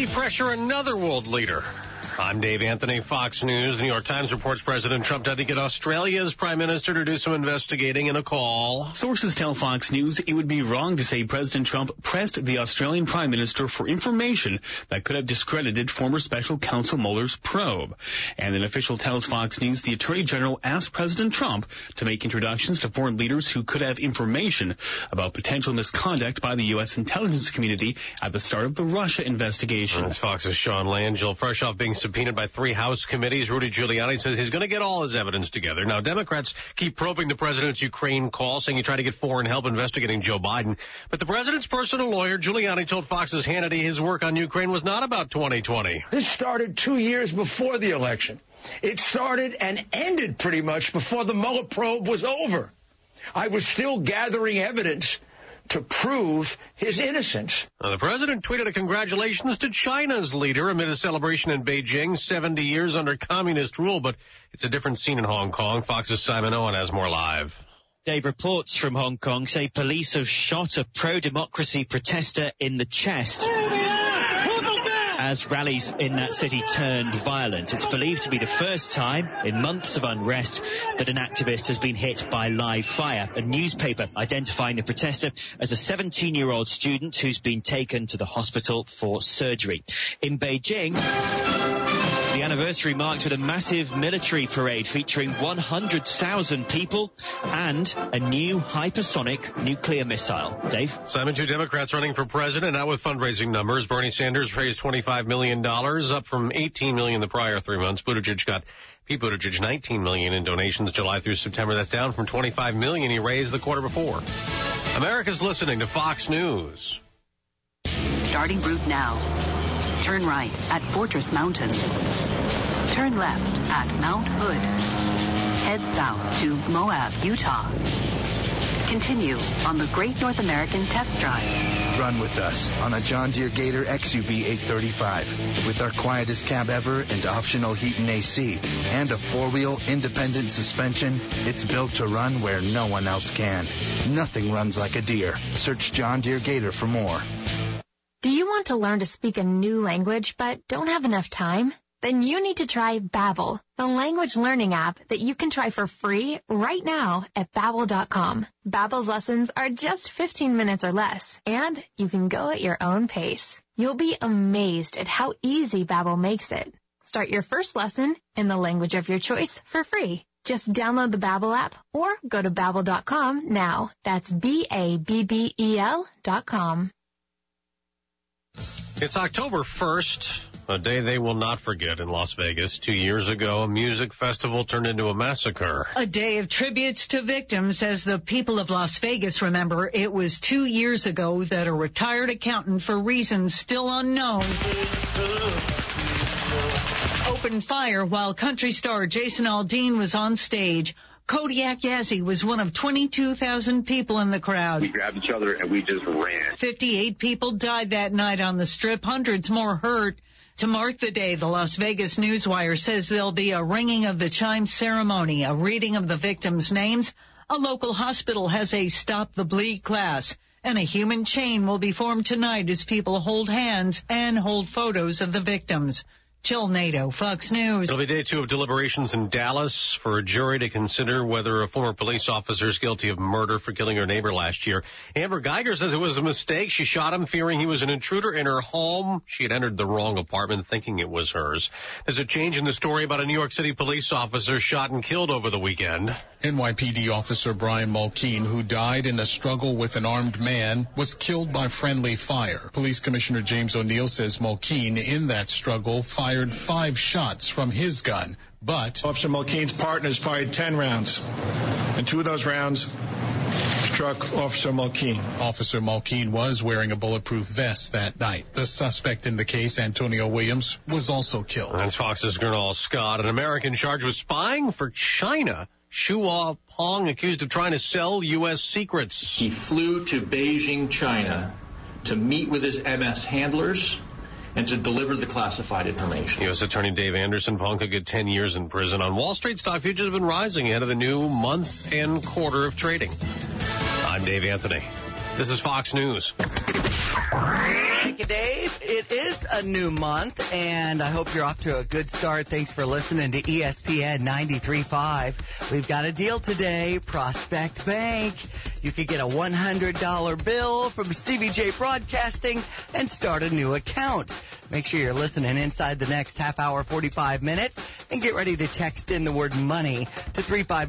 he pressure another world leader? I'm Dave Anthony, Fox News. The New York Times reports President Trump tried to get Australia's prime minister to do some investigating in a call. Sources tell Fox News it would be wrong to say President Trump pressed the Australian prime minister for information that could have discredited former special counsel Mueller's probe. And an official tells Fox News the attorney general asked President Trump to make introductions to foreign leaders who could have information about potential misconduct by the U.S. intelligence community at the start of the Russia investigation. That's Fox's Sean Langell, fresh off being subpoenaed by 3 House committees. Rudy Giuliani says he's going to get all his evidence together. Now, Democrats keep probing the president's Ukraine call, saying he tried to get foreign help investigating Joe Biden. But the president's personal lawyer, Giuliani, told Fox's Hannity his work on Ukraine was not about 2020. This started 2 years before the election. It started and ended pretty much before the Mueller probe was over. I was still gathering evidence to prove his innocence. Now, the president tweeted a congratulations to China's leader amid a celebration in Beijing, 70 years under communist rule, but it's a different scene in Hong Kong. Fox's Simon Owen has more live. Dave, reports from Hong Kong say police have shot a pro-democracy protester in the chest as rallies in that city turned violent. It's believed to be the first time in months of unrest that an activist has been hit by live fire. A newspaper identifying the protester as a 17-year-old student who's been taken to the hospital for surgery. In Beijing, the anniversary marked with a massive military parade featuring 100,000 people and a new hypersonic nuclear missile. Dave? Simon, 2 Democrats running for president, out with fundraising numbers. Bernie Sanders raised $25 million, up from $18 million the prior 3 months. Pete Buttigieg, $19 million in donations July through September. That's down from $25 million he raised the quarter before. America's listening to Fox News. Starting route now. Turn right at Fortress Mountain. Turn left at Mount Hood. Head south to Moab, Utah. Continue on the Great North American Test Drive. Run with us on a John Deere Gator XUV 835 with our quietest cab ever and optional heat and AC and a 4-wheel independent suspension. It's built to run where no one else can. Nothing runs like a Deere. Search John Deere Gator for more. Do you want to learn to speak a new language but don't have enough time? Then you need to try Babbel, the language learning app that you can try for free right now at Babbel.com. Babbel's lessons are just 15 minutes or less, and you can go at your own pace. You'll be amazed at how easy Babbel makes it. Start your first lesson in the language of your choice for free. Just download the Babbel app or go to Babbel.com now. That's Babbel.com. It's October 1st, a day they will not forget in Las Vegas. 2 years ago, a music festival turned into a massacre. A day of tributes to victims as the people of Las Vegas remember it was 2 years ago that a retired accountant, for reasons still unknown, opened fire while country star Jason Aldean was on stage. Kodiak Yazzie was one of 22,000 people in the crowd. We grabbed each other and we just ran. 58 people died that night on the Strip, hundreds more hurt. To mark the day, the Las Vegas Newswire says there'll be a ringing of the chime ceremony, a reading of the victims' names. A local hospital has a Stop the Bleed class, and a human chain will be formed tonight as people hold hands and hold photos of the victims. Jill Nato, Fox News. It'll be day 2 of deliberations in Dallas for a jury to consider whether a former police officer is guilty of murder for killing her neighbor last year. Amber Geiger says it was a mistake. She shot him fearing he was an intruder in her home. She had entered the wrong apartment thinking it was hers. There's a change in the story about a New York City police officer shot and killed over the weekend. NYPD officer Brian Mulkeen, who died in a struggle with an armed man, was killed by friendly fire. Police Commissioner James O'Neill says Mulkeen, in that struggle, fired 5 shots from his gun, but Officer Mulkeen's partners fired 10 rounds, and 2 of those rounds struck Officer Mulkeen. Officer Mulkeen was wearing a bulletproof vest that night. The suspect in the case, Antonio Williams, was also killed. That's Fox's Gernal Scott, an American charged with spying for China. Shuo Pong accused of trying to sell U.S. secrets. He flew to Beijing, China, to meet with his MS handlers and to deliver the classified information. U.S. Attorney Dave Anderson, Pong could get 10 years in prison. On Wall Street, stock futures have been rising ahead of the new month and quarter of trading. I'm Dave Anthony. This is Fox News. Thank you, Dave. It is a new month, and I hope you're off to a good start. Thanks for listening to ESPN 93.5. We've got a deal today, Prospect Bank. You could get a $100 bill from Stevie J Broadcasting and start a new account. Make sure you're listening inside the next half hour, 45 minutes, and get ready to text in the word money to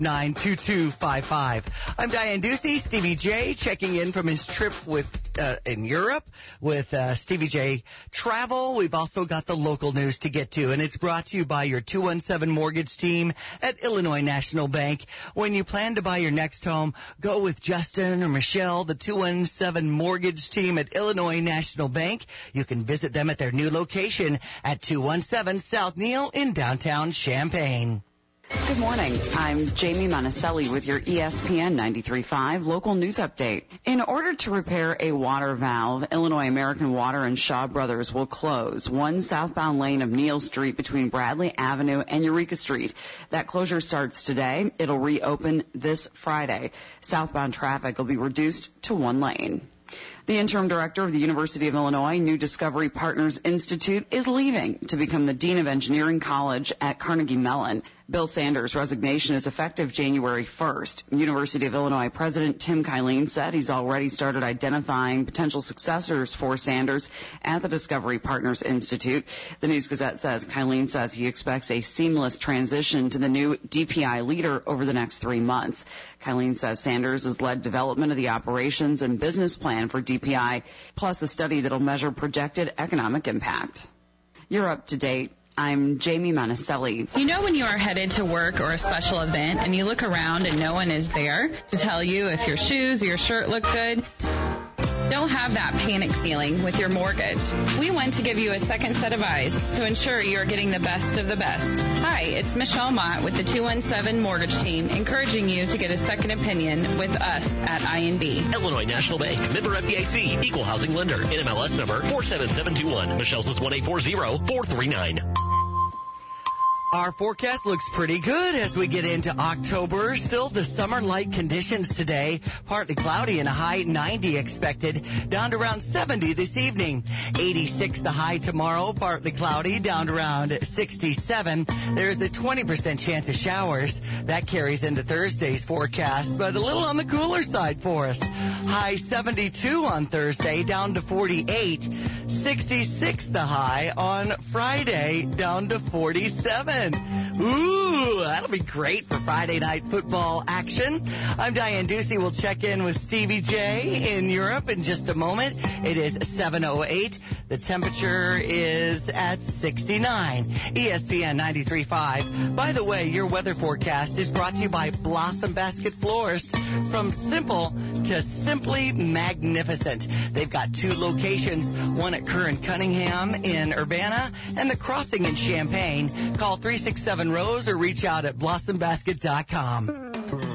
359-2255. I'm Diane Ducey, Stevie J, checking in from his trip in Europe with Stevie J Travel. We've also got the local news to get to, and it's brought to you by your 217 Mortgage team at Illinois National Bank. When you plan to buy your next home, go with Justin or Michelle, the 217 Mortgage team at Illinois National Bank. You can visit them at their new location at 217 South Neal in downtown Champaign. Good morning. I'm Jamie Monticelli with your ESPN 93.5 local news update. In order to repair a water valve, Illinois American Water and Shaw Brothers will close one southbound lane of Neal Street between Bradley Avenue and Eureka Street. That closure starts today. It'll reopen this Friday. Southbound traffic will be reduced to one lane. The interim director of the University of Illinois New Discovery Partners Institute is leaving to become the Dean of Engineering College at Carnegie Mellon. Bill Sanders' resignation is effective January 1st. University of Illinois President Tim Kylene said he's already started identifying potential successors for Sanders at the Discovery Partners Institute. The News-Gazette says Kylene says he expects a seamless transition to the new DPI leader over the next 3 months. Kylene says Sanders has led development of the operations and business plan for DPI, plus a study that'll measure projected economic impact. You're up to date. I'm Jamie Monticelli. You know when you are headed to work or a special event and you look around and no one is there to tell you if your shoes or your shirt look good? Don't have that panic feeling with your mortgage. We want to give you a second set of eyes to ensure you are getting the best of the best. Hi, it's Michelle Mott with the 217 Mortgage Team, encouraging you to get a second opinion with us at INB. Illinois National Bank, member FDIC, equal housing lender, NMLS number 47721. Michelle says 1-840-439. Our forecast looks pretty good as we get into October. Still the summer-like conditions today. Partly cloudy and a high 90 expected. Down to around 70 this evening. 86 the high tomorrow. Partly cloudy. Down to around 67. There's a 20% chance of showers. That carries into Thursday's forecast, but a little on the cooler side for us. High 72 on Thursday. Down to 48. 66 the high on Friday. Down to 47. Ooh, that'll be great for Friday night football action. I'm Diane Ducey. We'll check in with Stevie J in Europe in just a moment. It is 7:08. The temperature is at 69. ESPN 93.5. By the way, your weather forecast is brought to you by Blossom Basket Florists. From simple to simply magnificent. They've got 2 locations, one at Kerr and Cunningham in Urbana and the Crossing in Champaign. Call 367-ROSE or reach out at blossombasket.com.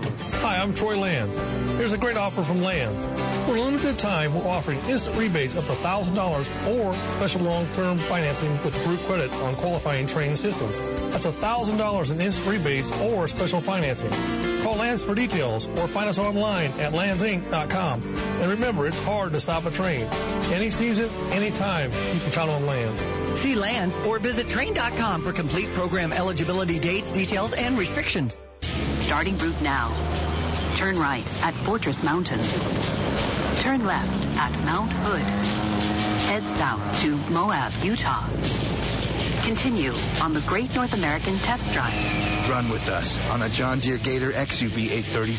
Hi, I'm Troy Lands. Here's a great offer from Lands. For a limited time, we're offering instant rebates up to $1,000 or special long-term financing with group credit on qualifying trained systems. That's $1,000 in instant rebates or special financing. Call Lands for details or find us online at landsinc.com. And remember, it's hard to stop a train. Any season, any time, you can count on Lands. See Lands or visit train.com for complete program eligibility dates, details, and restrictions. Starting route now. Turn right at Fortress Mountains. Turn left at Mount Hood. Head south to Moab, Utah. Continue on the Great North American Test Drive. Run with us on a John Deere Gator XUV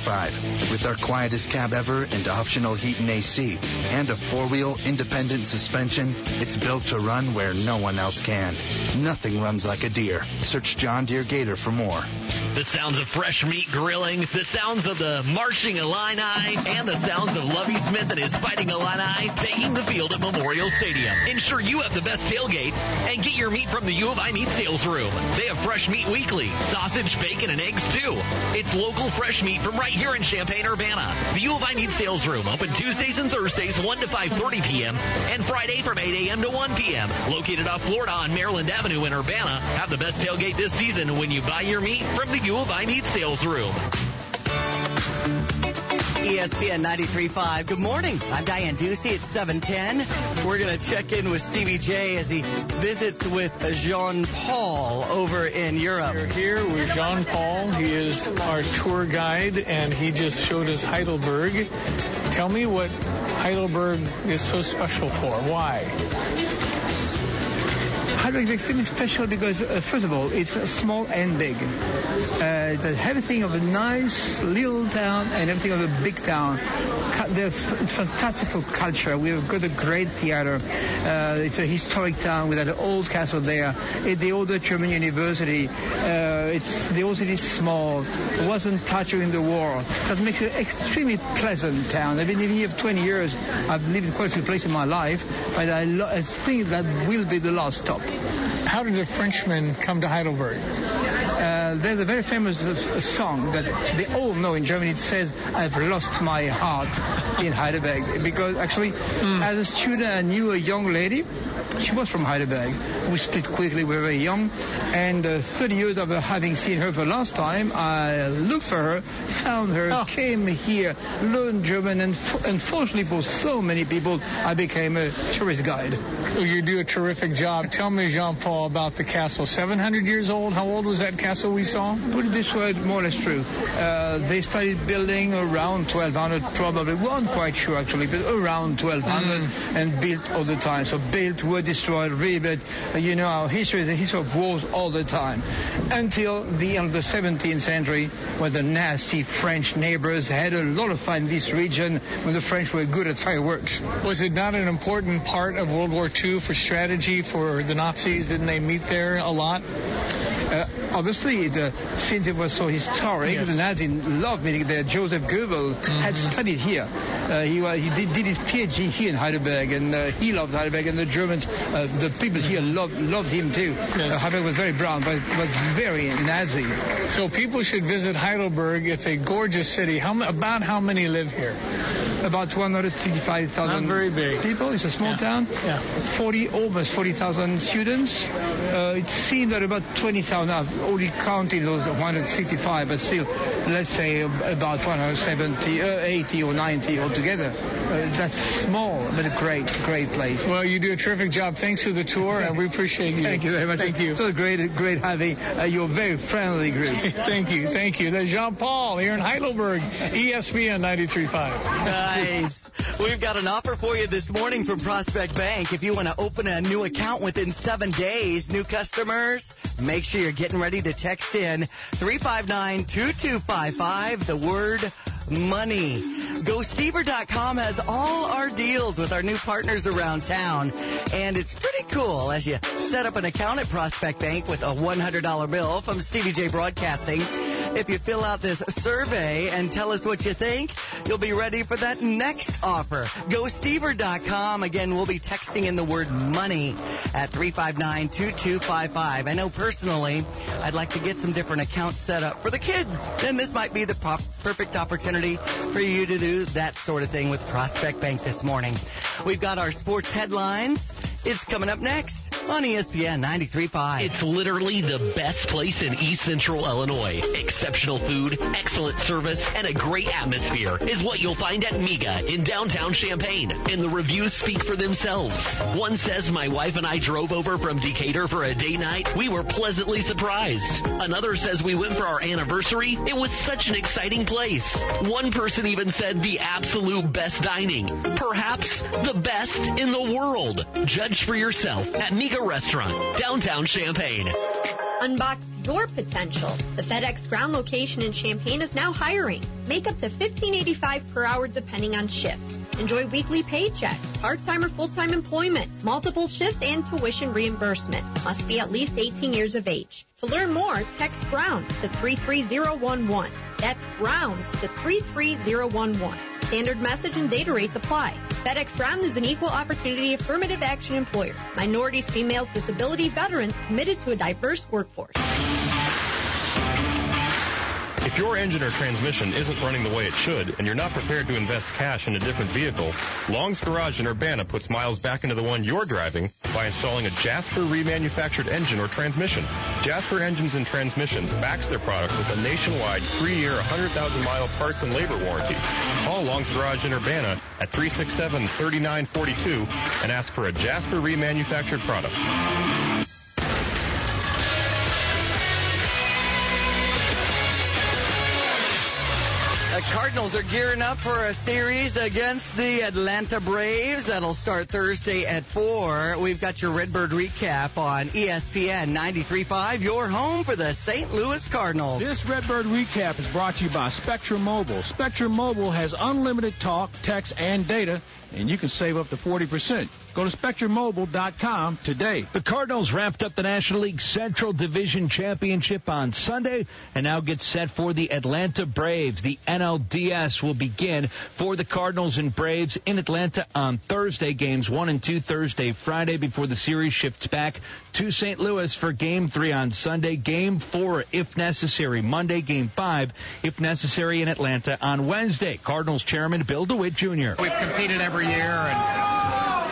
835 with our quietest cab ever and optional heat and AC and a 4-wheel independent suspension. It's built to run where no one else can. Nothing runs like a Deere. Search John Deere Gator for more. The sounds of fresh meat grilling, the sounds of the marching Illini, and the sounds of Lovie Smith and his Fighting Illini taking the field at Memorial Stadium. Ensure you have the best tailgate and get your meat from the U of I Meat Sales Room. They have fresh meat weekly, sausage, bacon, and eggs too. It's local fresh meat from right here in Champaign-Urbana. The U of I Meat Sales Room, open Tuesdays and Thursdays 1 to 5:30 p.m. and Friday from 8 a.m. to 1 p.m. Located off Florida on Maryland Avenue in Urbana. Have the best tailgate this season when you buy your meat from the U of I Meat Sales Room. ESPN 93.5. Good morning. I'm Diane Ducey at 7:10. We're going to check in with Stevie J as he visits with Jean-Paul over in Europe. We're here with Jean-Paul. He is our tour guide, and he just showed us Heidelberg. Tell me what Heidelberg is so special for. Why? Heidelberg is extremely special because, first of all, it's small and big. It's everything of a nice little town and everything of a big town. It's fantastic for culture. We've got a great theater. It's a historic town with an old castle there. It's the older German university. The old city is small. It wasn't touched during the war. That makes it an extremely pleasant town. I've been living here for 20 years. I've lived in quite a few places in my life, but I think that will be the last stop. How did the Frenchmen come to Heidelberg? There's a very famous song that they all know in Germany. It says, "I've lost my heart in Heidelberg." Because actually, as a student, I knew a young lady. She was from Heidelberg. We split quickly. We were very young. And 30 years after having seen her for the last time, I looked for her, found her, came here, learned German, and unfortunately for so many people, I became a tourist guide. Well, you do a terrific job. Tell me, Jean-Paul, about the castle. 700 years old? How old was that castle we saw? Put it this way, more or less true. They started building around 1200, probably. We weren't quite sure, actually, but around 1200, and built all the time. So built, were destroyed, rebuilt. You know, our history is the history of wars all the time. Until the end of the 17th century, when the nasty French neighbors had a lot of fun in this region, when the French were good at fireworks. Was it not an important part of World War II for strategy for the Nazis? Didn't they meet there a lot? Obviously, since it was so historic, the Nazis loved meeting there. Joseph Goebbels had studied here. He did his PhD here in Heidelberg, and he loved Heidelberg, and the Germans, the people here loved him too. Heidelberg was very brown, but was very Nazi. So people should visit Heidelberg. It's a gorgeous city. About how many live here? About 165,000 very big people. It's a small town. Yeah. Almost 40,000 students. It seemed that about 20,000. I've only counted those 165, but still, let's say about 170, 80 or 90 altogether. That's small, but a great place. Well, you do a terrific job. Thanks for the tour, and we appreciate you. Thank you very much. Thank you. So great having your very friendly group. Thank you. There's Jean-Paul here in Heidelberg, ESPN 93.5. Nice. We've got an offer for you this morning from Prospect Bank. If you want to open a new account within 7 days, new customers, make sure you're getting ready to text in 359-2255, the word money. GoStever.com has all our deals with our new partners around town. And it's pretty cool as you set up an account at Prospect Bank with a $100 bill from Stevie J Broadcasting. If you fill out this survey and tell us what you think, you'll be ready for that next offer. GoStever.com. Again, we'll be texting in the word money at 359-2255. I know personally, I'd like to get some different accounts set up for the kids. And this might be the perfect opportunity for you to do that sort of thing with Prospect Bank this morning. We've got our sports headlines. It's coming up next on ESPN 93.5. It's literally the best place in East Central Illinois. Exceptional food, excellent service, and a great atmosphere is what you'll find at Miga in downtown Champaign. And the reviews speak for themselves. One says, my wife and I drove over from Decatur for a date night. We were pleasantly surprised. Another says we went for our anniversary. It was such an exciting place. One person even said the absolute best dining. Perhaps the best in the world. Judge for yourself at Miga Restaurant, downtown Champaign. Unbox your potential. The FedEx Ground location in Champaign is now hiring. Make up to $15.85 per hour depending on shifts. Enjoy weekly paychecks, part-time or full-time employment, multiple shifts, and tuition reimbursement. Must be at least 18 years of age. To learn more, text GROUND to 33011. That's GROUND to 33011. Standard message and data rates apply. FedEx Ground is an equal opportunity affirmative action employer. Minorities, females, disability, veterans committed to a diverse workforce. If your engine or transmission isn't running the way it should and you're not prepared to invest cash in a different vehicle, Long's Garage in Urbana puts miles back into the one you're driving by installing a Jasper remanufactured engine or transmission. Jasper Engines and Transmissions backs their product with a nationwide 3-year, 100,000-mile parts and labor warranty. Call Long's Garage in Urbana at 367-3942 and ask for a Jasper remanufactured product. The Cardinals are gearing up for a series against the Atlanta Braves. That'll start Thursday at 4. We've got your Redbird recap on ESPN 93.5, your home for the St. Louis Cardinals. This Redbird recap is brought to you by Spectrum Mobile. Spectrum Mobile has unlimited talk, text, and data, and you can save up to 40%. Go to SpectrumMobile.com today. The Cardinals wrapped up the National League Central Division Championship on Sunday and now get set for the Atlanta Braves. The NLDS will begin for the Cardinals and Braves in Atlanta on Thursday. Games 1 and 2 Thursday, Friday before the series shifts back to St. Louis for Game 3 on Sunday. Game 4, if necessary, Monday. Game 5, if necessary, in Atlanta on Wednesday. Cardinals Chairman Bill DeWitt Jr. We've competed every year, and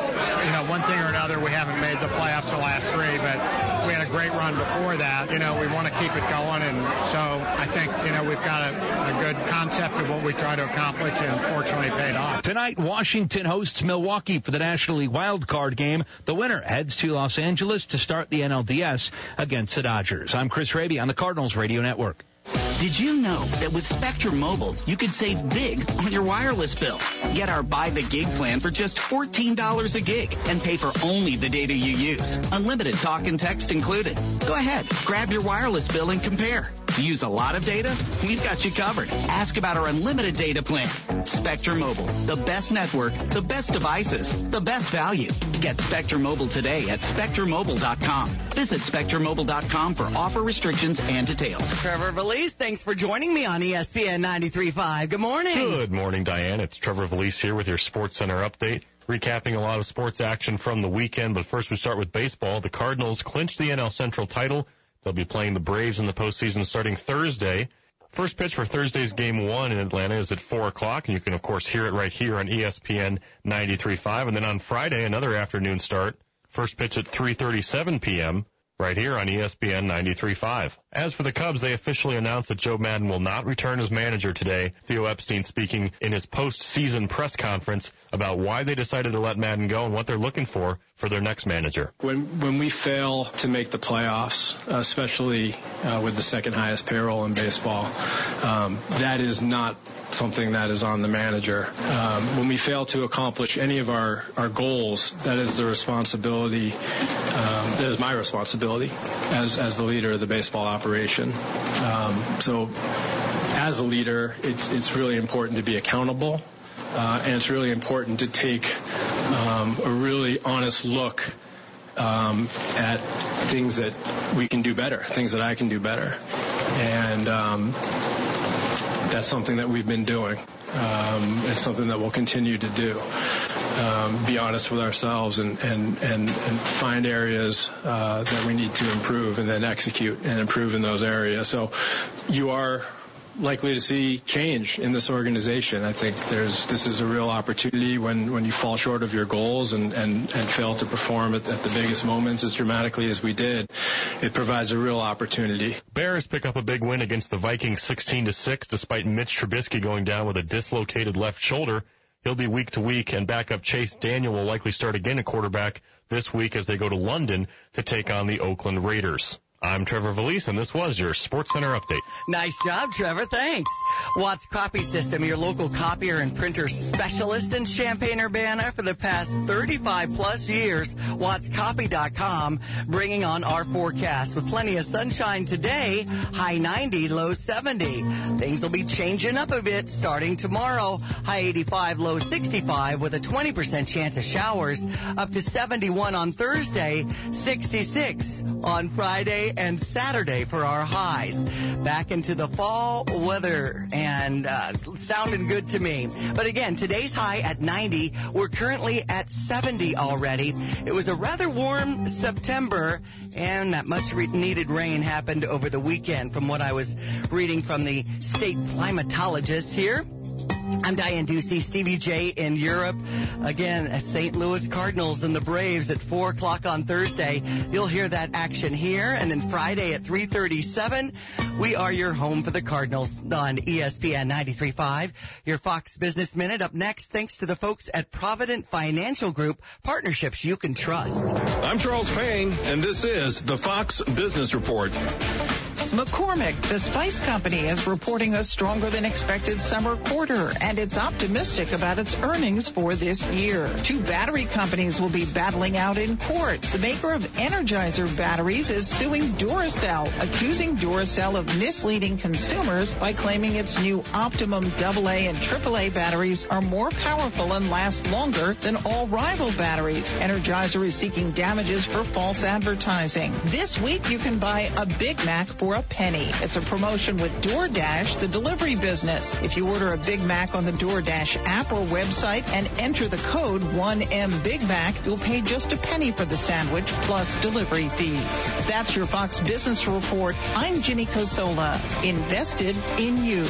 one thing or another, we haven't made the playoffs the last 3, but we had a great run before that. We want to keep it going, and so I think, we've got a good concept of what we try to accomplish, and fortunately paid off. Tonight, Washington hosts Milwaukee for the National League Wild Card game. The winner heads to Los Angeles to start the NLDS against the Dodgers. I'm Chris Raby on the Cardinals Radio Network. Did you know that with Spectrum Mobile, you could save big on your wireless bill? Get our Buy the Gig plan for just $14 a gig and pay for only the data you use. Unlimited talk and text included. Go ahead, grab your wireless bill and compare. Use a lot of data? We've got you covered. Ask about our unlimited data plan. Spectrum Mobile, the best network, the best devices, the best value. Get Spectrum Mobile today at SpectrumMobile.com. Visit SpectrumMobile.com for offer restrictions and details. Trevor Valise, thanks for joining me on ESPN 93.5. Good morning. Good morning, Diane. It's Trevor Valise here with your Sports Center update. Recapping a lot of sports action from the weekend, but first we start with baseball. The Cardinals clinched the NL Central title. They'll be playing the Braves in the postseason starting Thursday. First pitch for Thursday's Game 1 in Atlanta is at 4 o'clock, and you can, of course, hear it right here on ESPN 93.5. And then on Friday, another afternoon start. First pitch at 3:37 p.m. right here on ESPN 93.5. As for the Cubs, they officially announced that Joe Maddon will not return as manager today. Theo Epstein speaking in his post-season press conference about why they decided to let Maddon go and what they're looking for their next manager. When we fail to make the playoffs, especially with the second highest payroll in baseball, that is not something that is on the manager. When we fail to accomplish any of our goals, that is the responsibility, that is my responsibility as the leader of the baseball operation. So as a leader, it's really important to be accountable, and it's really important to take a really honest look at things that we can do better, things that I can do better. And that's something that we've been doing. It's something that we'll continue to do. Be honest with ourselves and find areas that we need to improve, and then execute and improve in those areas. So you are likely to see change in this organization. I think this is a real opportunity when you fall short of your goals and fail to perform at the biggest moments as dramatically as we did. It provides a real opportunity. Bears pick up a big win against the Vikings 16-6 despite Mitch Trubisky going down with a dislocated left shoulder. He'll be week to week, and backup Chase Daniel will likely start again at quarterback this week as they go to London to take on the Oakland Raiders. I'm Trevor Valise, and this was your SportsCenter update. Nice job, Trevor. Thanks. Watts Copy System, your local copier and printer specialist in Champaign-Urbana for the past 35-plus years. WattsCopy.com, bringing on our forecast with plenty of sunshine today, high 90, low 70. Things will be changing up a bit starting tomorrow, high 85, low 65, with a 20% chance of showers, up to 71 on Thursday, 66 on Friday and Saturday for our highs. Back into the fall weather, and sounding good to me. But again, today's high at 90. We're currently at 70 already. It was a rather warm September, and that much needed rain happened over the weekend from what I was reading from the state climatologist here. I'm Diane Ducey, Stevie J in Europe. Again, St. Louis Cardinals and the Braves at 4 o'clock on Thursday. You'll hear that action here. And then Friday at 3:37, we are your home for the Cardinals on ESPN 93.5. Your Fox Business Minute up next, thanks to the folks at Provident Financial Group, partnerships you can trust. I'm Charles Payne, and this is the Fox Business Report. McCormick, the spice company, is reporting a stronger than expected summer quarter, and it's optimistic about its earnings for this year. 2 battery companies will be battling out in court. The maker of Energizer batteries is suing Duracell, accusing Duracell of misleading consumers by claiming its new Optimum AA and AAA batteries are more powerful and last longer than all rival batteries. Energizer is seeking damages for false advertising. This week, you can buy a Big Mac for a penny. It's a promotion with DoorDash, the delivery business. If you order a Big Mac on the DoorDash app or website and enter the code 1MBigMac, you'll pay just a penny for the sandwich plus delivery fees. That's your Fox Business Report. I'm Ginny Cosola, invested in you.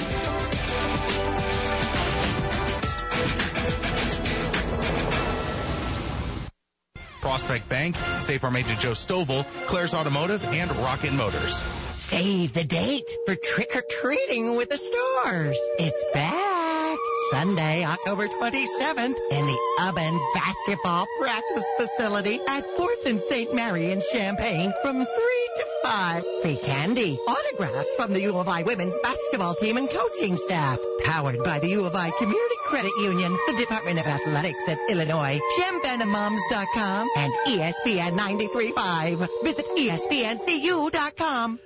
Prospect Bank, Safe Farm Agent Joe Stovall, Claire's Automotive, and Rocket Motors. Save the date for trick-or-treating with the stars. It's back. Sunday, October 27th in the Ubben Basketball Practice Facility at 4th and St. Mary in Champaign from 3 to 5. Free candy, autographs from the U of I women's basketball team and coaching staff. Powered by the U of I Community Credit Union, the Department of Athletics at Illinois, ChampagneMoms.com, and ESPN 93.5. Visit ESPNCU.com.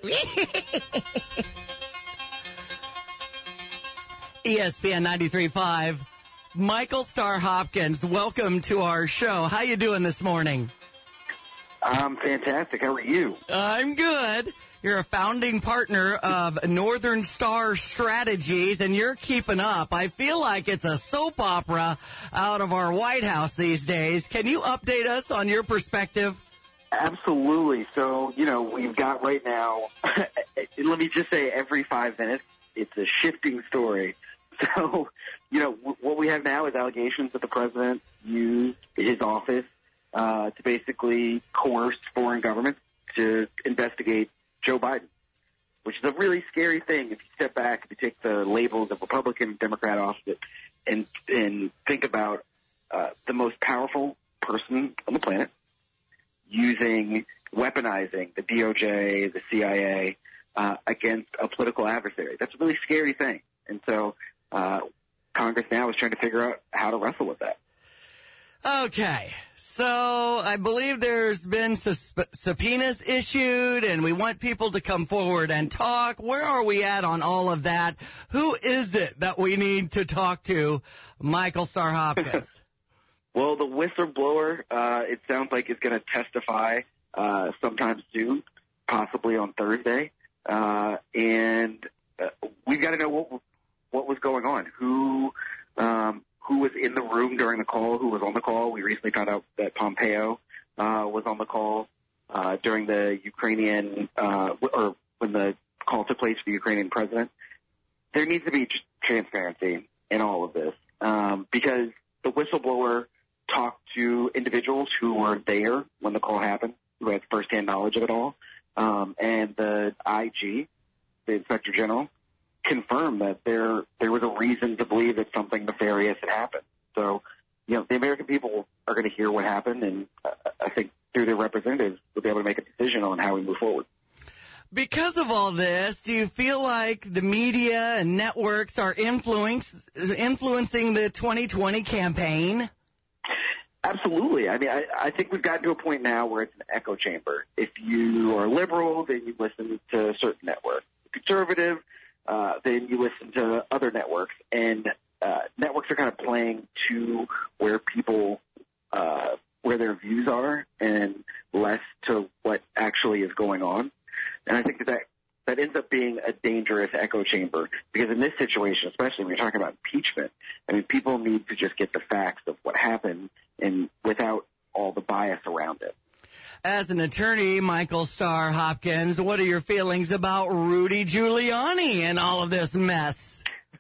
ESPN 93.5. Michael Starr Hopkins, welcome to our show. How you doing this morning? I'm fantastic. How are you? I'm good. You're a founding partner of Northern Star Strategies, and you're keeping up. I feel like it's a soap opera out of our White House these days. Can you update us on your perspective? Absolutely. So, we've got right now, let me just say every 5 minutes, it's a shifting story. So, what we have now is allegations that the president used his office to basically coerce foreign governments to investigate Joe Biden, which is a really scary thing if you step back, if you take the labels of Republican, Democrat off it, and think about the most powerful person on the planet weaponizing the DOJ, the CIA against a political adversary. That's a really scary thing. And so Congress now is trying to figure out how to wrestle with that. Okay. So I believe there's been subpoenas issued, and we want people to come forward and talk. Where are we at on all of that? Who is it that we need to talk to, Michael Starr Hopkins? Well, the whistleblower, it sounds like, is going to testify sometime soon, possibly on Thursday. And we've got to know what was going on, who was in the room during the call, who was on the call. We recently found out that Pompeo was on the call during the Ukrainian or when the call took place for the Ukrainian president. There needs to be transparency in all of this because the whistleblower talked to individuals who were there when the call happened, who had firsthand knowledge of it all, and the IG, the Inspector General, confirmed that there was a reason to believe that something nefarious had happened. So, the American people are going to hear what happened, and I think through their representatives, we'll be able to make a decision on how we move forward. Because of all this, do you feel like the media and networks are influencing the 2020 campaign? Absolutely. I mean, I think we've gotten to a point now where it's an echo chamber. If you are liberal, then you listen to a certain network. Conservative, then you listen to other networks. And networks are kind of playing to where people, where their views are and less to what actually is going on. And I think that ends up being a dangerous echo chamber because in this situation, especially when you're talking about impeachment, I mean, people need to just get the facts of what happened and without all the bias around it. As an attorney, Michael Starr Hopkins, what are your feelings about Rudy Giuliani and all of this mess?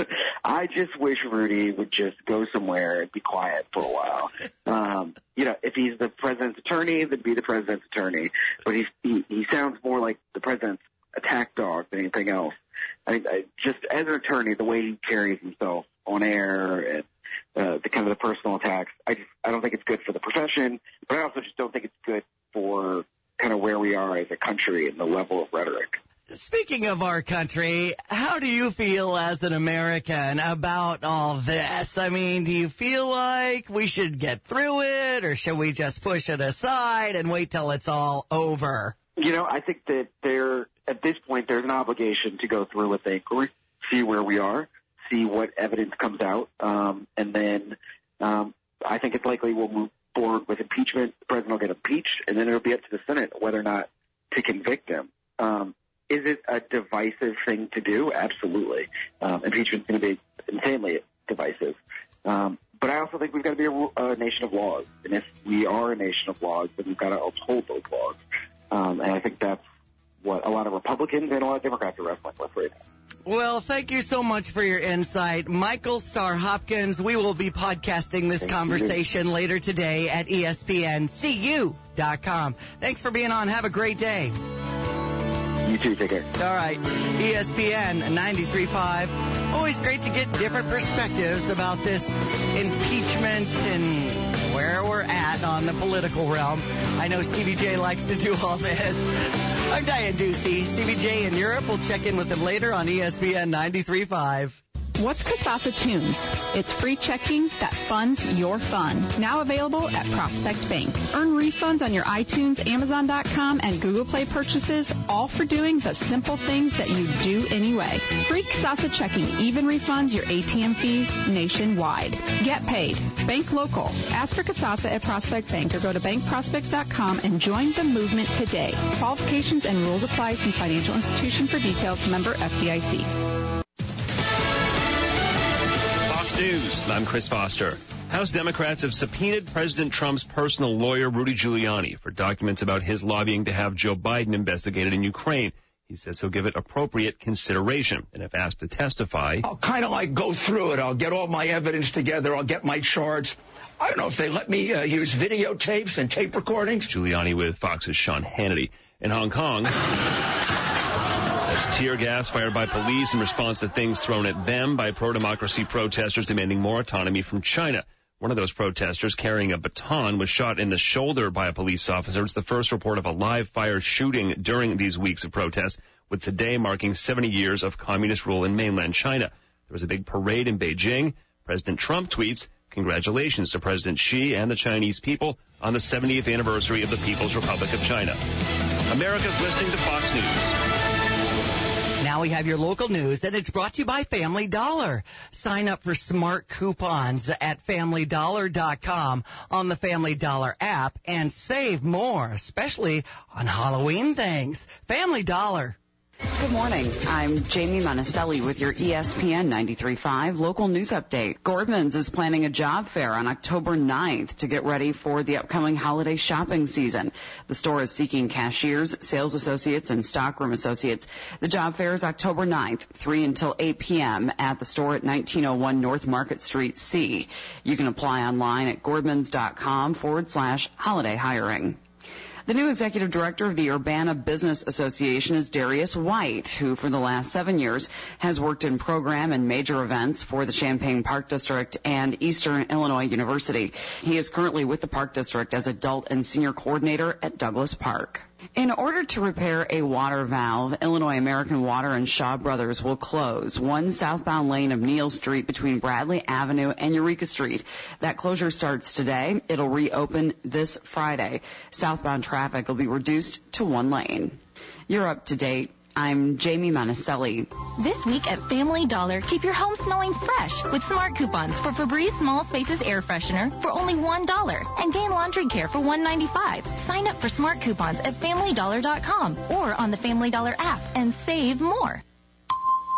I just wish Rudy would just go somewhere and be quiet for a while. If he's the president's attorney, then be the president's attorney. But he sounds more like the president's attack dog than anything else. Just as an attorney, the way he carries himself on air and the kind of the personal attacks, I don't think it's good for the profession, but I also just don't think it's good for kind of where we are as a country and the level of rhetoric. Speaking of our country, how do you feel as an American about all this? I mean, do you feel like we should get through it, or should we just push it aside and wait till it's all over? I think that at this point, there's an obligation to go through with the inquiry, see where we are, see what evidence comes out, and then I think it's likely we'll move forward with impeachment. The president will get impeached, and then it'll be up to the Senate whether or not to convict him. Is it a divisive thing to do? Absolutely. Impeachment's going to be insanely divisive. But I also think we've got to be a nation of laws. And if we are a nation of laws, then we've got to uphold those laws. And I think that's what a lot of Republicans and a lot of Democrats are wrestling with right now. Well, thank you so much for your insight. Michael Starr Hopkins, we will be podcasting this conversation later today at ESPNCU.com. Thanks for being on. Have a great day. You too. Take care. All right. ESPN 93.5. Always great to get different perspectives about this impeachment and where we're at on the political realm. I know Stevie J likes to do all this. I'm Diane Ducey. Stevie J in Europe. We'll check in with him later on ESPN 93.5. What's Kasasa Tunes? It's free checking that funds your fun. Now available at Prospect Bank. Earn refunds on your iTunes, Amazon.com, and Google Play purchases, all for doing the simple things that you do anyway. Free Kasasa checking even refunds your ATM fees nationwide. Get paid. Bank local. Ask for Kasasa at Prospect Bank or go to bankprospects.com and join the movement today. Qualifications and rules apply. See financial institution for details. Member FDIC. News. I'm Chris Foster. House Democrats have subpoenaed President Trump's personal lawyer, Rudy Giuliani, for documents about his lobbying to have Joe Biden investigated in Ukraine. He says he'll give it appropriate consideration, and if asked to testify, I'll kind of go through it. I'll get all my evidence together. I'll get my charts. I don't know if they let me use videotapes and tape recordings. Giuliani with Fox's Sean Hannity. In Hong Kong, that's tear gas fired by police in response to things thrown at them by pro-democracy protesters demanding more autonomy from China. One of those protesters carrying a baton was shot in the shoulder by a police officer. It's the first report of a live fire shooting during these weeks of protests, with today marking 70 years of communist rule in mainland China. There was a big parade in Beijing. President Trump tweets, "Congratulations to President Xi and the Chinese people on the 70th anniversary of the People's Republic of China." America's listening to Fox News. Now we have your local news, and it's brought to you by Family Dollar. Sign up for smart coupons at FamilyDollar.com on the Family Dollar app and save more, especially on Halloween things. Family Dollar. Good morning. I'm Jamie Monticelli with your ESPN 93.5 local news update. Gordman's is planning a job fair on October 9th to get ready for the upcoming holiday shopping season. The store is seeking cashiers, sales associates, and stockroom associates. The job fair is October 9th, 3 until 8 p.m. at the store at 1901 North Market Street C. You can apply online at gordmans.com/holiday hiring. The new executive director of the Urbana Business Association is Darius White, who for the last 7 years has worked in program and major events for the Champaign Park District and Eastern Illinois University. He is currently with the Park District as adult and senior coordinator at Douglas Park. In order to repair a water valve, Illinois American Water and Shaw Brothers will close one southbound lane of Neal Street between Bradley Avenue and Eureka Street. That closure starts today. It'll reopen this Friday. Southbound traffic will be reduced to one lane. You're up to date. I'm Jamie Monticelli. This week at Family Dollar, keep your home smelling fresh with smart coupons for Febreze Small Spaces Air Freshener for only $1 and Gain Laundry Care for $1.95. Sign up for smart coupons at FamilyDollar.com or on the Family Dollar app and save more.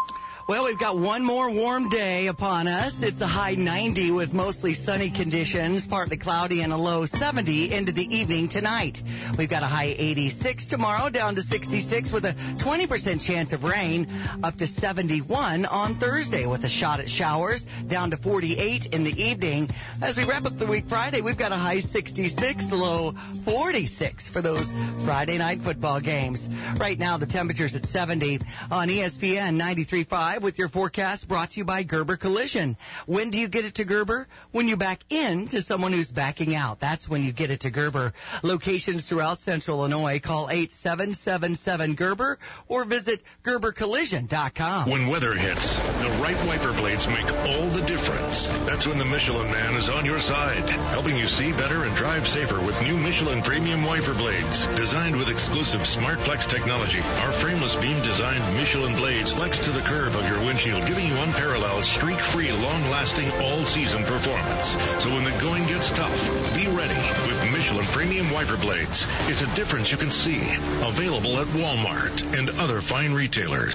Well, we've got one more warm day upon us. It's a high 90 with mostly sunny conditions, partly cloudy and a low 70 into the evening tonight. We've got a high 86 tomorrow, down to 66 with a 20% chance of rain, up to 71 on Thursday with a shot at showers, down to 48 in the evening. As we wrap up the week Friday, we've got a high 66, low 46 for those Friday night football games. Right now, the temperature's at 70 on ESPN 93.5 with your forecast brought to you by Gerber Collision. When do you get it to Gerber? When you back in to someone who's backing out. That's when you get it to Gerber. Locations throughout Central Illinois. Call 8777-GERBER or visit GerberCollision.com. When weather hits, the right wiper blades make all the difference. That's when the Michelin Man is on your side, helping you see better and drive safer with new Michelin Premium Wiper Blades. Designed with exclusive Smart Flex technology, our frameless beam-designed Michelin blades flex to the curve of your windshield, giving you unparalleled, streak-free, long-lasting, all-season performance. So when the going gets tough, be ready with Michelin Premium Wiper Blades. It's a difference you can see. Available at Walmart and other fine retailers.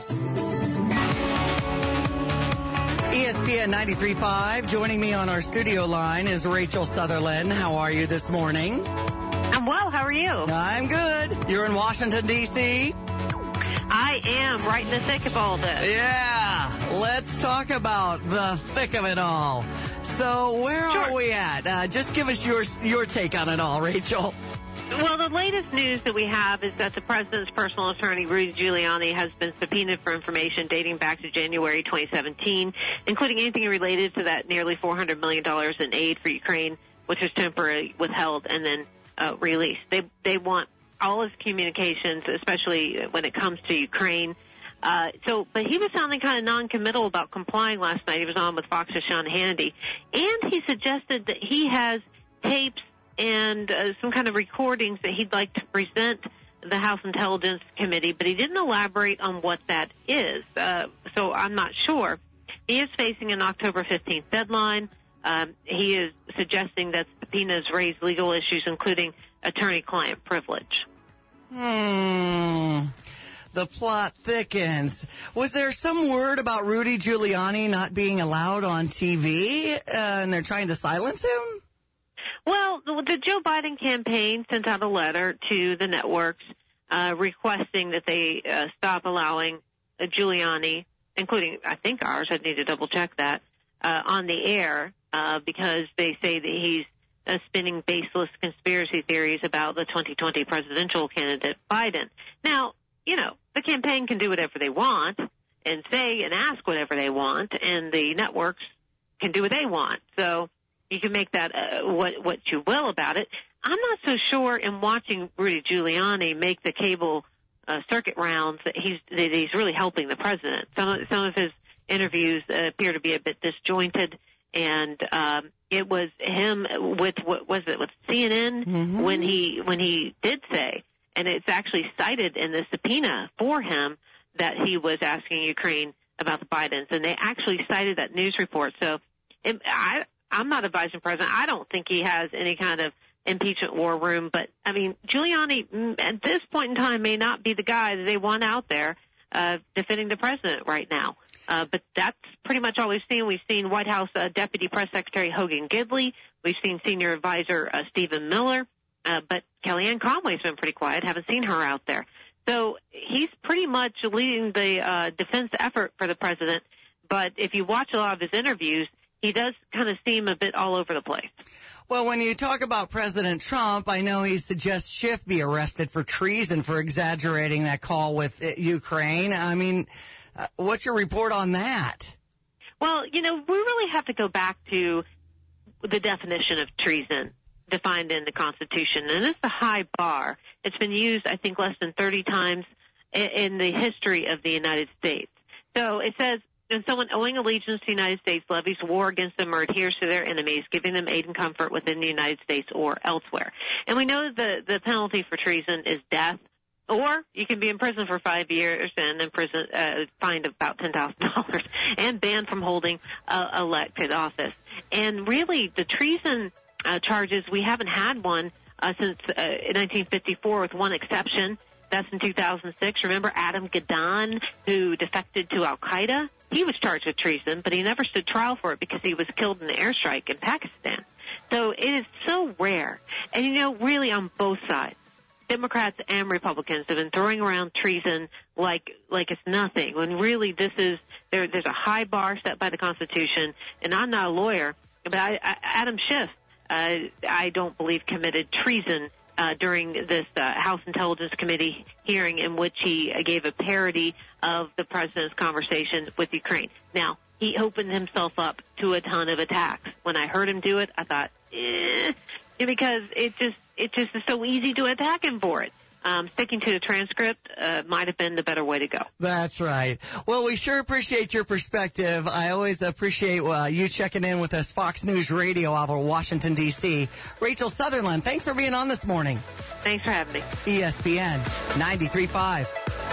ESPN 93.5. Joining me on our studio line is Rachel Sutherland. How are you this morning? I'm well. How are you? I'm good. You're in Washington, D.C.? I am, right in the thick of all this. Yeah. Let's talk about the thick of it all. So where are we at? Just give us your take on it all, Rachel. Well, the latest news that we have is that the president's personal attorney, Rudy Giuliani, has been subpoenaed for information dating back to January 2017, including anything related to that nearly $400 million in aid for Ukraine, which was temporarily withheld and then released. They want all his communications, especially when it comes to Ukraine. But he was sounding kind of non-committal about complying last night. He was on with Fox's Sean Hannity, and he suggested that he has tapes and some kind of recordings that he'd like to present the House Intelligence Committee, but he didn't elaborate on what that is. So I'm not sure. He is facing an October 15th deadline. He is suggesting that subpoenas raise legal issues, including attorney-client privilege. The plot thickens. Was there some word about Rudy Giuliani not being allowed on TV, and they're trying to silence him? Well, the Joe Biden campaign sent out a letter to the networks requesting that they stop allowing Giuliani, including, I think, ours, I'd need to double-check that, on the air because they say that he's spinning baseless conspiracy theories about the 2020 presidential candidate, Biden. Now, you know, the campaign can do whatever they want and say and ask whatever they want, and the networks can do what they want. So you can make that what you will about it. I'm not so sure in watching Rudy Giuliani make the cable circuit rounds that he's really helping the president. Some of his interviews appear to be a bit disjointed, and it was him with with CNN when he did say, and it's actually cited in the subpoena for him that he was asking Ukraine about the Bidens, and they actually cited that news report. So I'm not advising the president. I don't think he has any kind of impeachment war room. But, I mean, Giuliani at this point in time may not be the guy that they want out there defending the president right now. But that's pretty much all we've seen. We've seen White House Deputy Press Secretary Hogan Gidley. We've seen Senior Advisor Stephen Miller. But Kellyanne Conway's been pretty quiet. Haven't seen her out there. So he's pretty much leading the defense effort for the president. But if you watch a lot of his interviews, he does kind of seem a bit all over the place. Well, when you talk about President Trump, I know he suggests Schiff be arrested for treason for exaggerating that call with Ukraine. I mean, what's your report on that? Well, you know, we really have to go back to the definition of treason defined in the Constitution, and it's a high bar. It's been used, I think, less than 30 times in the history of the United States. So it says, when someone owing allegiance to the United States levies war against them or adheres to their enemies, giving them aid and comfort within the United States or elsewhere. And we know that the penalty for treason is death, or you can be in prison for 5 years and fined about $10,000 and banned from holding elected office. And really, the treason charges, we haven't had one since 1954 with one exception. That's in 2006. Remember Adam Gaddan, who defected to Al-Qaeda? He was charged with treason, but he never stood trial for it because he was killed in an airstrike in Pakistan. So it is so rare. And, really on both sides, Democrats and Republicans have been throwing around treason like it's nothing, when really there's a high bar set by the Constitution. And I'm not a lawyer, but Adam Schiff, I don't believe committed treason during this House Intelligence Committee hearing in which he gave a parody of the president's conversation with Ukraine. Now, he opened himself up to a ton of attacks. When I heard him do it, I thought, because it just is so easy to attack him for it. Sticking to the transcript might have been the better way to go. That's right. Well, we sure appreciate your perspective. I always appreciate you checking in with us, Fox News Radio out of Washington, D.C. Rachel Sutherland, thanks for being on this morning. Thanks for having me. ESPN 93.5.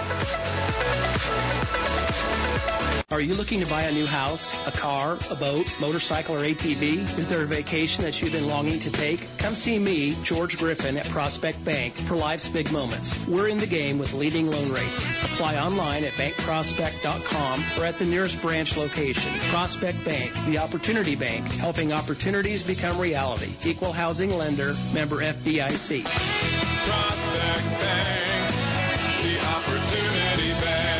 Are you looking to buy a new house, a car, a boat, motorcycle, or ATV? Is there a vacation that you've been longing to take? Come see me, George Griffin, at Prospect Bank for life's big moments. We're in the game with leading loan rates. Apply online at bankprospect.com or at the nearest branch location. Prospect Bank, the Opportunity Bank, helping opportunities become reality. Equal housing lender, member FDIC. Prospect Bank, the Opportunity Bank.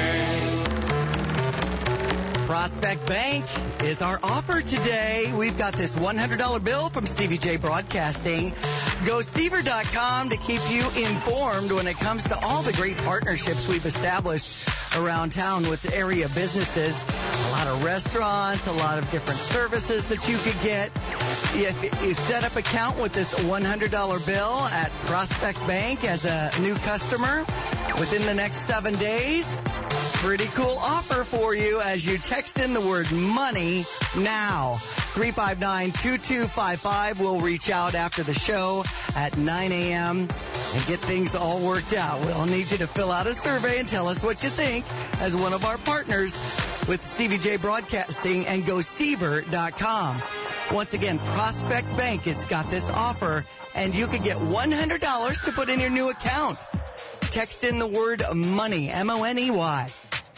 Prospect Bank is our offer today. We've got this $100 bill from Stevie J Broadcasting. Go Stever.com to keep you informed when it comes to all the great partnerships we've established around town with area businesses. A lot of restaurants, a lot of different services that you could get. If you set up an account with this $100 bill at Prospect Bank as a new customer within the next 7 days, pretty cool offer for you as you text in the word money now. 359-2255. We'll reach out after the show at 9 a.m. and get things all worked out. We'll need you to fill out a survey and tell us what you think as one of our partners with Stevie J Broadcasting and GoStever.com. Once again, Prospect Bank has got this offer, and you could get $100 to put in your new account. Text in the word money, M-O-N-E-Y.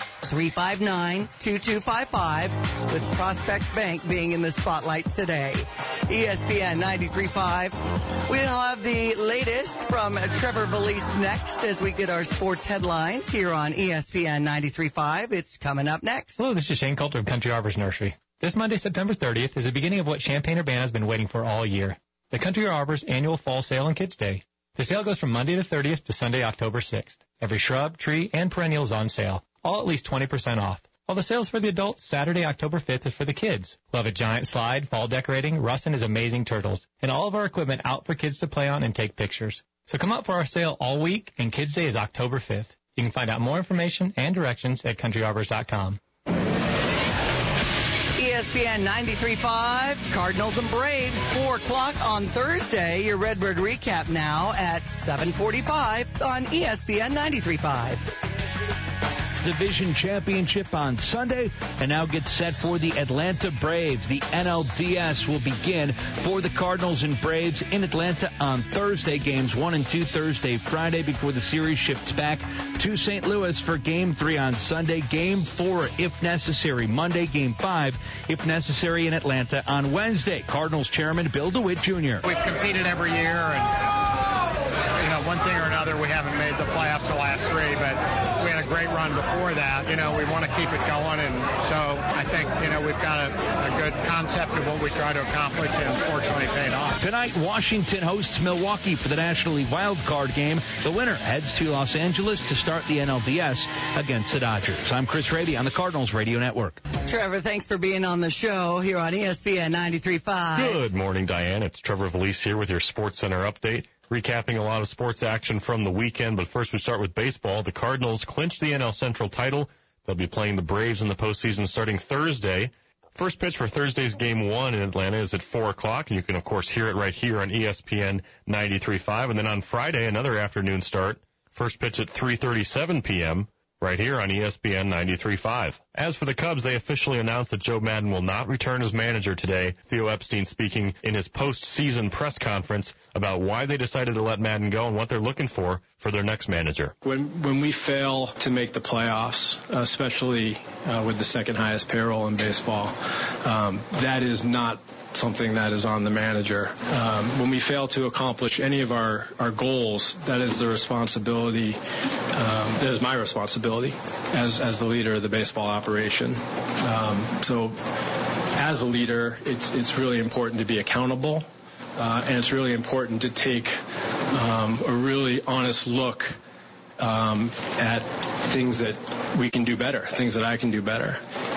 359-2255, with Prospect Bank being in the spotlight today. ESPN 93.5. We'll have the latest from Trevor Valise next as we get our sports headlines here on ESPN 93.5. It's coming up next. Hello, this is Shane Coulter of Country Arbors Nursery. This Monday, September 30th, is the beginning of what Champaign-Urbana has been waiting for all year, the Country Arbors annual Fall Sale and Kids Day. The sale goes from Monday the 30th to Sunday, October 6th. Every shrub, tree, and perennial is on sale, all at least 20% off. While the sale's for the adults, Saturday, October 5th is for the kids. We'll have a giant slide, fall decorating, Russ and his amazing turtles, and all of our equipment out for kids to play on and take pictures. So come out for our sale all week, and Kids Day is October 5th. You can find out more information and directions at countryarbors.com. ESPN 93.5, Cardinals and Braves, 4 o'clock on Thursday. Your Redbird recap now at 7:45 on ESPN 93.5. Division championship on Sunday, and now gets set for the Atlanta Braves. The NLDS will begin for the Cardinals and Braves in Atlanta on Thursday. Games 1 and 2 Thursday, Friday, before the series shifts back to St. Louis for Game 3 on Sunday. Game 4, if necessary, Monday. Game 5, if necessary, in Atlanta on Wednesday. Cardinals chairman Bill DeWitt Jr. We've competed every year, and one thing or another, we haven't made the playoffs the last 3, but we had a great run before that. We want to keep it going, and so I think, we've got a good concept of what we try to accomplish, and fortunately paid off. Tonight, Washington hosts Milwaukee for the National League Wild Card game. The winner heads to Los Angeles to start the NLDS against the Dodgers. I'm Chris Raby on the Cardinals Radio Network. Trevor, thanks for being on the show here on ESPN 93.5. Good morning, Diane. It's Trevor Valise here with your Sports Center update. Recapping a lot of sports action from the weekend, but first we start with baseball. The Cardinals clinched the NL Central title. They'll be playing the Braves in the postseason starting Thursday. First pitch for Thursday's Game 1 in Atlanta is at 4 o'clock, and you can, of course, hear it right here on ESPN 93.5. And then on Friday, another afternoon start. First pitch at 3:37 p.m. right here on ESPN 93.5. As for the Cubs, they officially announced that Joe Maddon will not return as manager today. Theo Epstein speaking in his post-season press conference about why they decided to let Maddon go and what they're looking for their next manager. When we fail to make the playoffs, especially with the second highest payroll in baseball, that is not something that is on the manager. When we fail to accomplish any of our goals, that is the responsibility, that is my responsibility as the leader of the baseball operation. So as a leader, it's really important to be accountable, and it's really important to take a really honest look at things that we can do better, things that I can do better.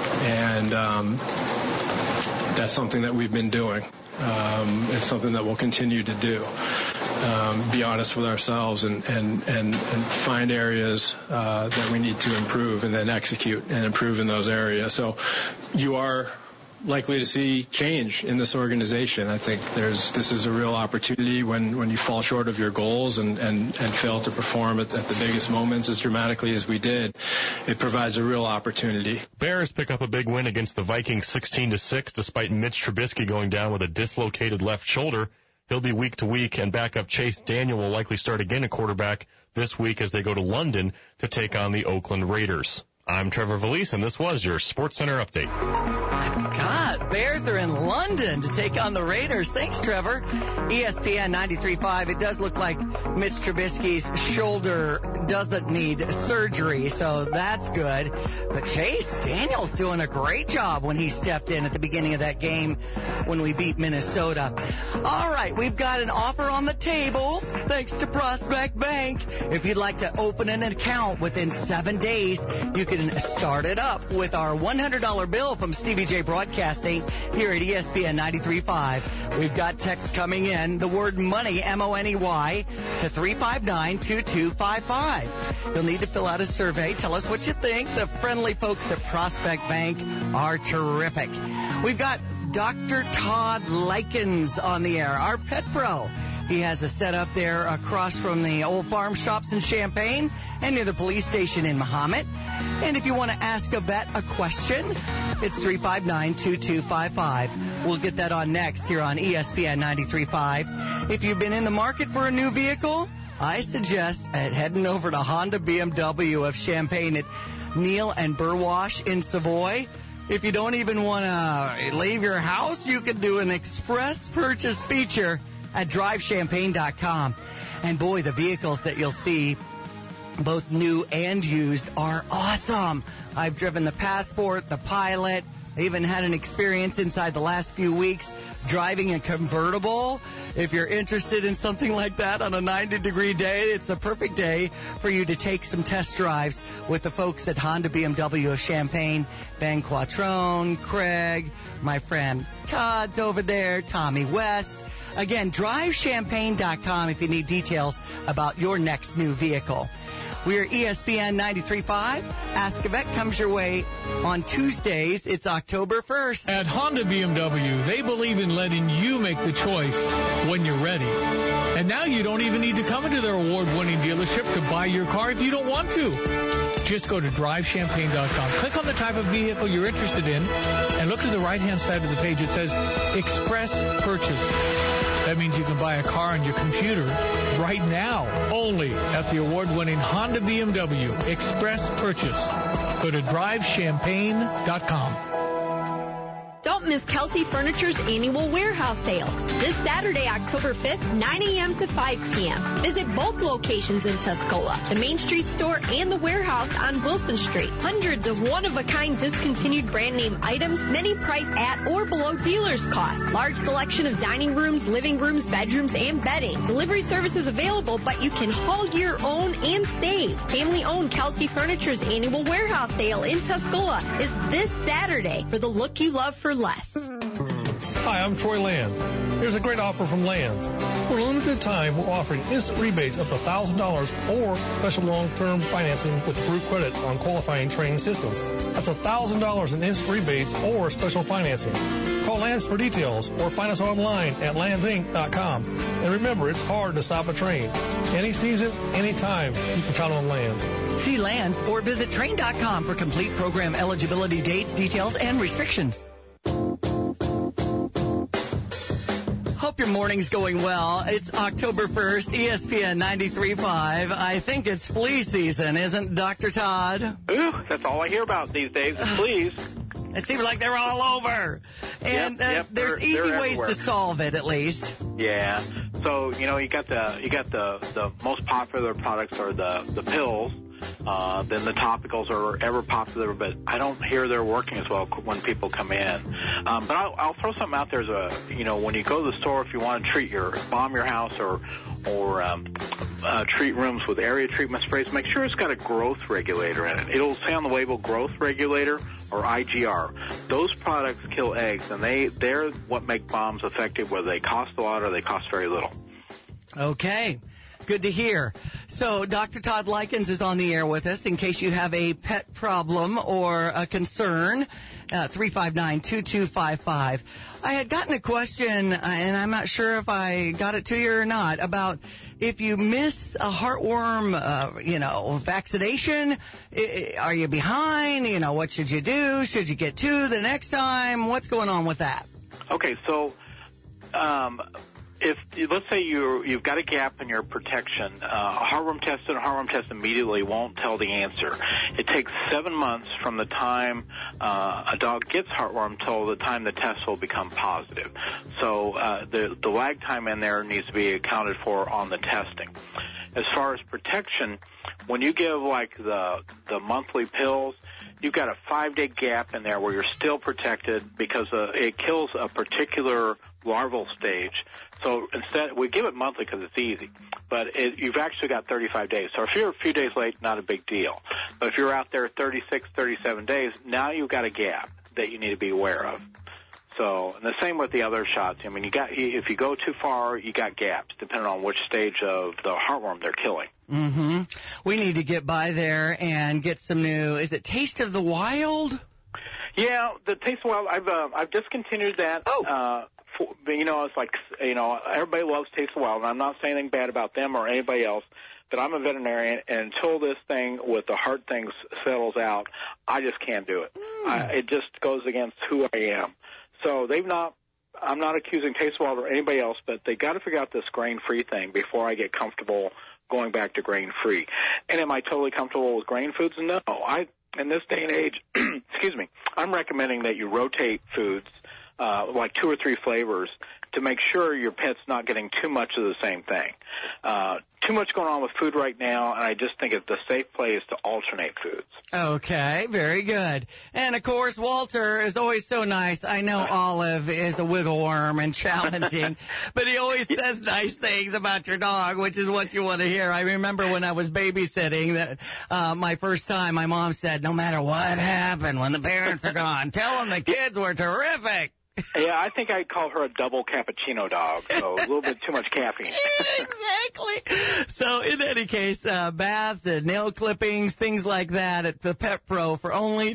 And that's something that we've been doing. It's something that we'll continue to do. Be honest with ourselves and find areas that we need to improve and then execute and improve in those areas. So you are likely to see change in this organization. I think this is a real opportunity when you fall short of your goals and fail to perform at the biggest moments as dramatically as we did. It provides a real opportunity. Bears pick up a big win against the Vikings 16-6 despite Mitch Trubisky going down with a dislocated left shoulder. He'll be week to week, and backup Chase Daniel will likely start again at quarterback this week as they go to London to take on the Oakland Raiders. I'm Trevor Valise, and this was your SportsCenter update. God, Bears are in London to take on the Raiders. Thanks, Trevor. ESPN 93.5. It does look like Mitch Trubisky's shoulder doesn't need surgery, so that's good. But Chase Daniel's doing a great job when he stepped in at the beginning of that game when we beat Minnesota. All right, we've got an offer on the table thanks to Prospect Bank. If you'd like to open an account within 7 days, you can start it up with our $100 bill from Stevie J Broadcasting here at ESPN 93.5. We've got text coming in, the word money, M-O-N-E-Y, to 359-2255. You'll need to fill out a survey. Tell us what you think. The friendly folks at Prospect Bank are terrific. We've got Dr. Todd Likens on the air, our pet pro. He has a setup there across from the old farm shops in Champaign and near the police station in Mahomet. And if you want to ask a vet a question, it's 359-2255. We'll get that on next here on ESPN 93.5. If you've been in the market for a new vehicle, I suggest heading over to Honda BMW of Champaign at Neal and Burwash in Savoy. If you don't even want to leave your house, you can do an express purchase feature at drivechampaign.com. And boy, the vehicles that you'll see, both new and used, are awesome. I've driven the Passport, the Pilot. I even had an experience inside the last few weeks driving a convertible. If you're interested in something like that on a 90-degree day, it's a perfect day for you to take some test drives with the folks at Honda BMW of Champaign. Ben Quattrone, Craig, my friend Todd's over there, Tommy West. Again, drivechampaign.com if you need details about your next new vehicle. We're ESPN 93.5. Ask a Vet comes your way on Tuesdays. It's October 1st. At Honda BMW, they believe in letting you make the choice when you're ready. And now you don't even need to come into their award-winning dealership to buy your car if you don't want to. Just go to drivechampaign.com. Click on the type of vehicle you're interested in and look to the right-hand side of the page. It says Express Purchase. That means you can buy a car on your computer right now, only at the award-winning Honda BMW Express Purchase. Go to drivechampaign.com. Don't miss Kelsey Furniture's annual warehouse sale. This Saturday, October 5th, 9 a.m. to 5 p.m. Visit both locations in Tuscola, the Main Street store and the warehouse on Wilson Street. Hundreds of one-of-a-kind discontinued brand name items, many priced at or below dealer's cost. Large selection of dining rooms, living rooms, bedrooms, and bedding. Delivery service is available, but you can haul your own and save. Family-owned Kelsey Furniture's annual warehouse sale in Tuscola is this Saturday for the look you love for less. Hi, I'm Troy Lands. Here's a great offer from Lands. For a limited time, we're offering instant rebates up to $1,000 or special long-term financing with approved credit on qualifying training systems. That's $1,000 in instant rebates or special financing. Call Lands for details or find us online at landsinc.com. And remember, it's hard to stop a train. Any season, any time, you can count on Lands. See Lands or visit train.com for complete program eligibility dates, details, and restrictions. Hope your morning's going well. It's October 1st, ESPN 93.5. I think it's flea season, isn't Dr. Todd? Ooh, that's all I hear about these days is fleas. It seems like they're all over. And yep, there's easy they're ways everywhere. to solve it, at least. Yeah. So, you got the most popular products are the pills. Then the topicals are ever popular, but I don't hear they're working as well when people come in. But I'll throw something out there as when you go to the store, if you want to bomb your house or treat rooms with area treatment sprays, make sure it's got a growth regulator in it. It'll say on the label growth regulator or IGR. Those products kill eggs, and they're what make bombs effective, whether they cost a lot or they cost very little. Okay. Good to hear. So Dr. Todd Likens is on the air with us in case you have a pet problem or a concern. 359-2255. I had gotten a question, and I'm not sure if I got it to you or not, about if you miss a heartworm, vaccination, are you behind? What should you do? Should you get two the next time? What's going on with that? Okay, so if let's say you've got a gap in your protection, a heartworm test immediately won't tell the answer. It takes 7 months from the time a dog gets heartworm till the time the test will become positive. So the lag time in there needs to be accounted for on the testing. As far as protection, when you give like the monthly pills, you've got a 5-day gap in there where you're still protected because it kills a particular larval stage. So instead, we give it monthly because it's easy, but you've actually got 35 days. So if you're a few days late, not a big deal. But if you're out there 36, 37 days, now you've got a gap that you need to be aware of. So, and the same with the other shots. I mean, if you go too far, you got gaps, depending on which stage of the heartworm they're killing. Mm-hmm. We need to get by there and get some new, is it Taste of the Wild? Yeah, the Taste of the Wild, I've discontinued that. Oh. It's like, everybody loves Taste of the Wild, and I'm not saying anything bad about them or anybody else, but I'm a veterinarian, and until this thing with the heart thing settles out, I just can't do it. It just goes against who I am. So I'm not accusing Taste of the Wild or anybody else, but they got to figure out this grain-free thing before I get comfortable going back to grain-free. And am I totally comfortable with grain foods? No. In this day and age, excuse me, I'm recommending that you rotate foods, like 2 or 3 flavors, to make sure your pet's not getting too much of the same thing. Too much going on with food right now, and I just think the safe play is to alternate foods. Okay, very good. And, of course, Walter is always so nice. I know Olive is a wiggle worm and challenging, but he always says nice things about your dog, which is what you want to hear. I remember when I was babysitting that my first time, my mom said, no matter what happened when the parents are gone, tell them the kids were terrific. Yeah, I think I'd call her a double cappuccino dog, so a little bit too much caffeine. Exactly. So in any case, baths and nail clippings, things like that at the Pet Pro for only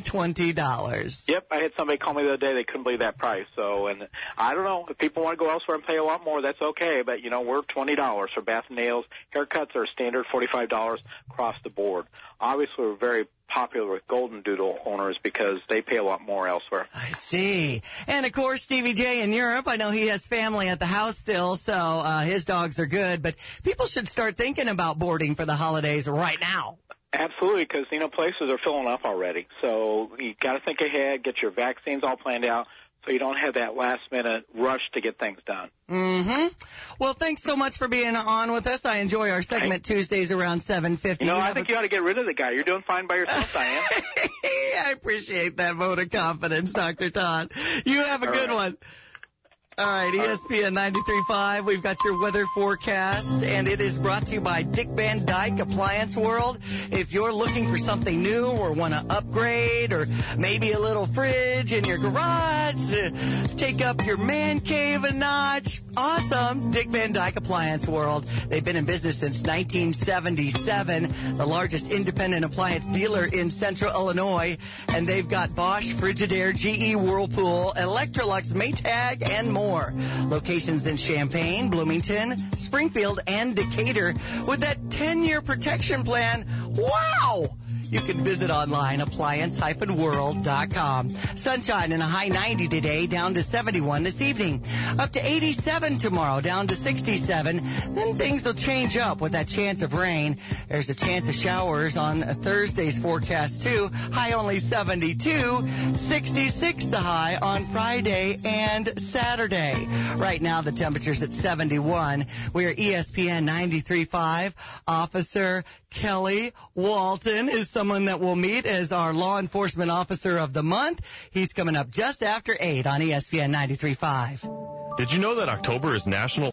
$20. Yep, I had somebody call me the other day. They couldn't believe that price. So, and I don't know, if people want to go elsewhere and pay a lot more, that's okay. But, we're $20 for bath and nails. Haircuts are standard $45 across the board. Obviously, we're very popular with Golden Doodle owners because they pay a lot more elsewhere. I see. And, of course, Stevie J in Europe, I know he has family at the house still, so his dogs are good. But people should start thinking about boarding for the holidays right now. Absolutely, because, places are filling up already. So you got to think ahead, get your vaccines all planned out, so you don't have that last-minute rush to get things done. Mm-hmm. Well, thanks so much for being on with us. I enjoy our segment Tuesdays around 7:50. I think you ought to get rid of the guy. You're doing fine by yourself, Diane. I appreciate that vote of confidence, Dr. Todd. You have a good one. All right, ESPN 93.5, we've got your weather forecast, and it is brought to you by Dick Van Dyke Appliance World. If you're looking for something new or want to upgrade or maybe a little fridge in your garage to take up your man cave a notch, awesome, Dick Van Dyke Appliance World. They've been in business since 1977, the largest independent appliance dealer in central Illinois, and they've got Bosch, Frigidaire, GE, Whirlpool, Electrolux, Maytag, and more. Locations in Champaign, Bloomington, Springfield, and Decatur with that 10-year protection plan. Wow! You can visit online, appliance-world.com. Sunshine and a high 90 today, down to 71 this evening. Up to 87 tomorrow, down to 67. Then things will change up with that chance of rain. There's a chance of showers on Thursday's forecast, too. High only 72. 66 the high on Friday and Saturday. Right now, the temperature's at 71. We are ESPN 93.5. Officer Kelly Walton is someone that we'll meet as our law enforcement officer of the month. He's coming up just after 8 on ESPN 93.5. Did you know that October is National